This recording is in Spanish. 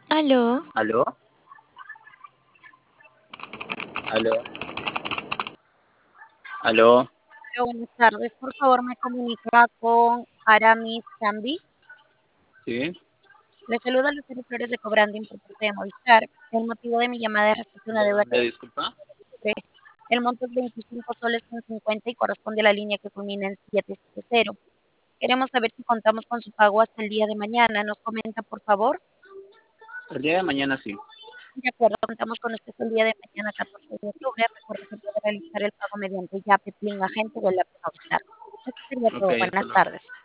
Aló, ¿Aló? ¿Aló? ¿Aló? Buenas tardes, por favor me comunica con Aramis Zambi. ¿Sí? Le saluda Lucero Flores de Cobranding por parte de Movistar. El motivo de mi llamada es respecto a una ¿De deuda que dónde, disculpa? recibe. El monto es 25 soles con 50 y corresponde a la línea que culmina en 770. Queremos saber si contamos con su pago hasta el día de mañana. ¿Nos comenta, por favor? El día de mañana sí. De acuerdo, contamos con usted el día de mañana, 14 de octubre. Recuerde que puede realizar el pago mediante Yape, Plin, Agente o el lápiz Movistar. Esto sería Ok, todo. hasta Buenas luego. tardes.